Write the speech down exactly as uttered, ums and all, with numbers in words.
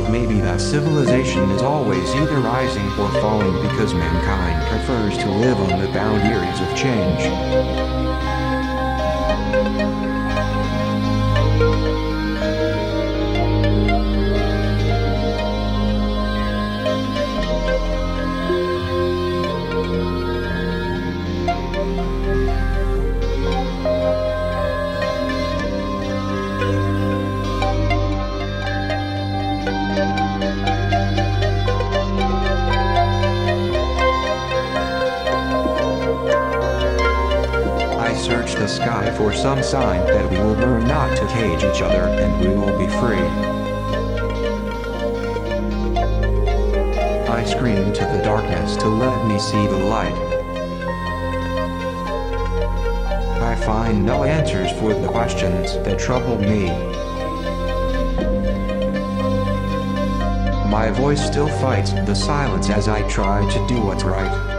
It may be that civilization is always either rising or falling because mankind prefers to live on the boundaries of change. Search the sky for some sign that we will learn not to cage each other and we will be free. I scream to the darkness to let me see the light. I find no answers for the questions that trouble me. My voice still fights the silence as I try to do what's right.